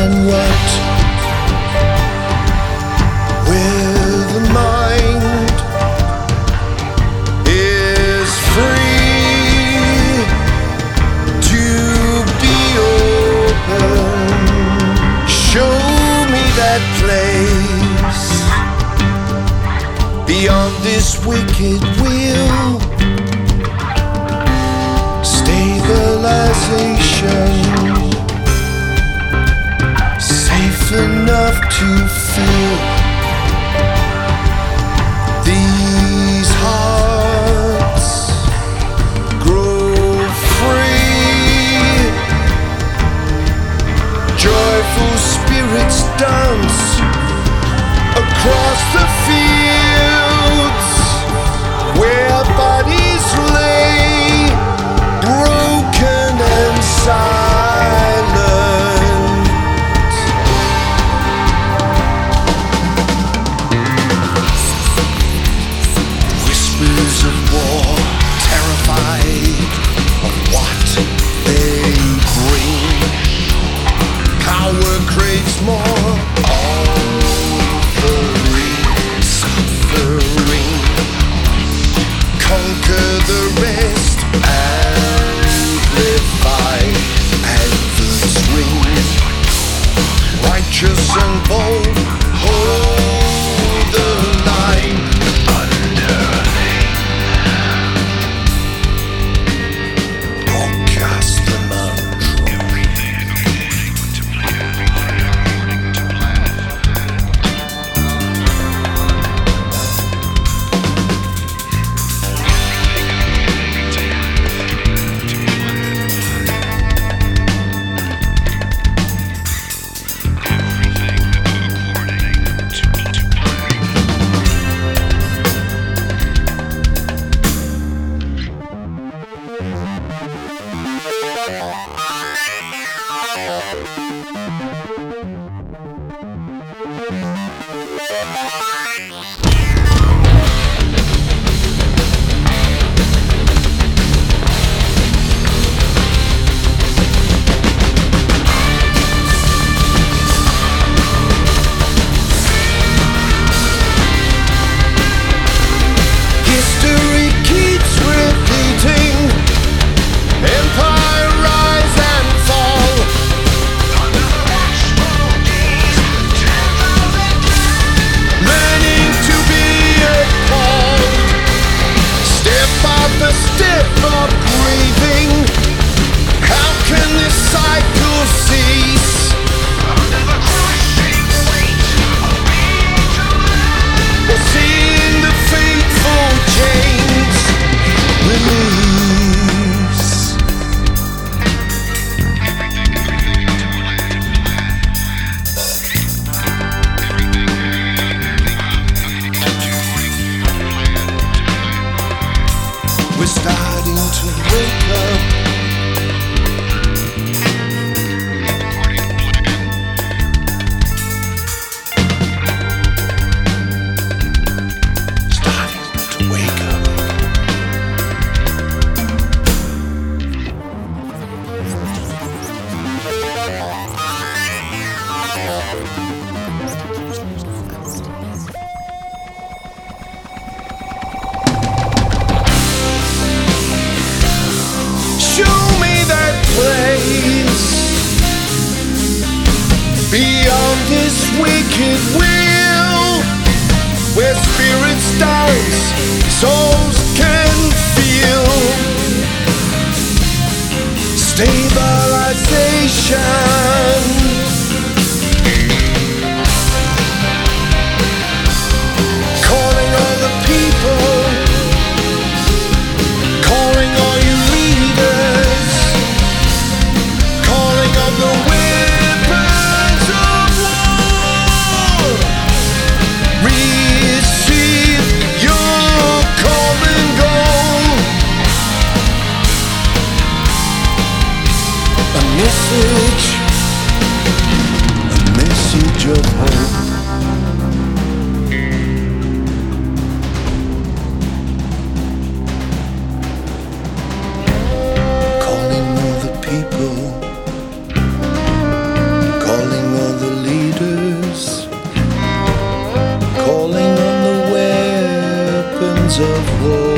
and what? With the mind is free to be open. Show me that place beyond this wicked will. Stabilization, safe enough to feel these hearts grow free. Joyful spirits dance across the fields where bodies lay broken and silent. Whispers of war, terrified of what they bring. Power craves more, offering suffering. Conquer the rest, amplify adverts ring. Righteous and bold, hold the line. Broadcast the mantra. History keeps repeating. Empire rise and fall. Learning to be appalled. Step after step of grieving. How can this cycle cease? Or seeing the fateful chains release. We're starting to wake up. Starting to wake up. Show me that place beyond this wicked will, where spirits dance, souls can feel stabilization. Calling all the people, calling all you leaders, calling on the weapons of war. Receive your call and goal. A message of hope. Calling all the people, calling Whoa.